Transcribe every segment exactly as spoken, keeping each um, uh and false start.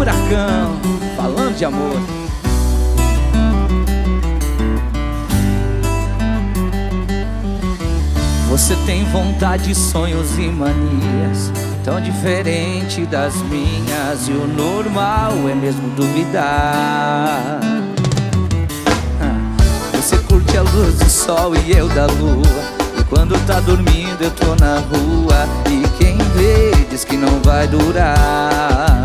Furacão, falando de amor. Você tem vontade, sonhos e manias tão diferente das minhas, e o normal é mesmo duvidar. Você curte a luz do sol e eu da lua, e quando tá dormindo eu tô na rua, e quem vê diz que não vai durar.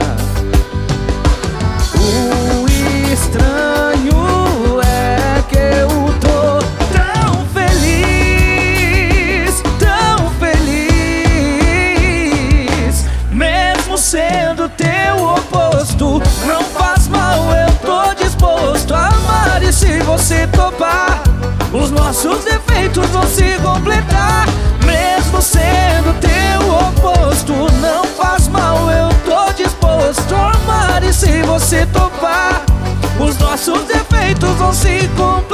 O estranho é que eu tô tão feliz, tão feliz, mesmo sendo teu oposto. Não faz mal, eu tô disposto a amar, e se você topar, os nossos defeitos vão se completar. Mesmo sendo teu oposto, não faz mal, eu tô disposto a amar, e se você topar, os nossos defeitos vão se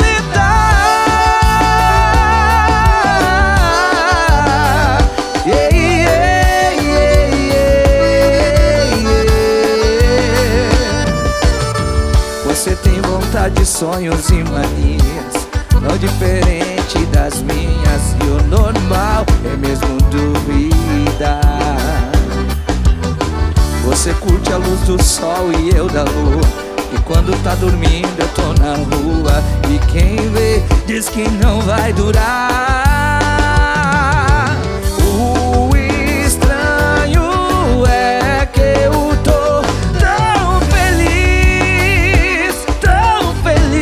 completar. Yeah, yeah, yeah, yeah, yeah. Você tem vontade, sonhos e manias tão diferente das minhas, e o normal é mesmo duvidar. Você curte a luz do sol e eu da lua, e quando tá dormindo eu tô na rua, e quem vê diz que não vai durar. O estranho é que eu tô tão feliz, tão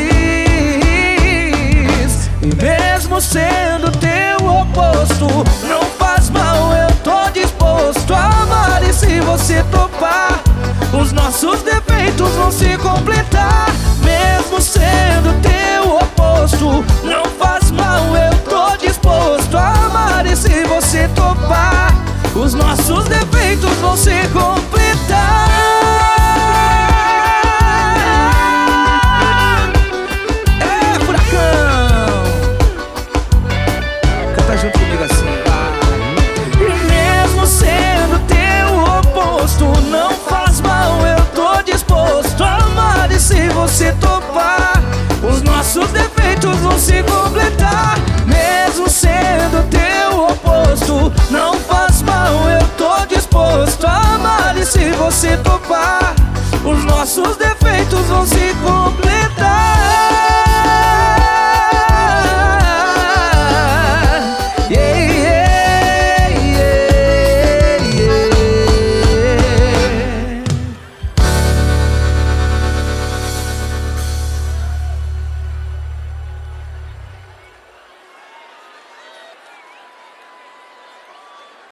feliz, e mesmo sendo teu oposto, não faz mal, eu tô disposto a amar, e se você topar, os nossos defeitos vão se completar. Mesmo sendo teu oposto, não faz mal, eu tô disposto a amar, e se você topar, os nossos defeitos vão se completar. É, Furacão, canta junto comigo assim. E mesmo sendo teu oposto, não faz mal, eu tô disposto a amar, e se você topar, os nossos defeitos vão se completar. Mesmo sendo teu oposto, não faz mal, eu tô disposto a amar, e se você topar, os nossos defeitos vão se completar.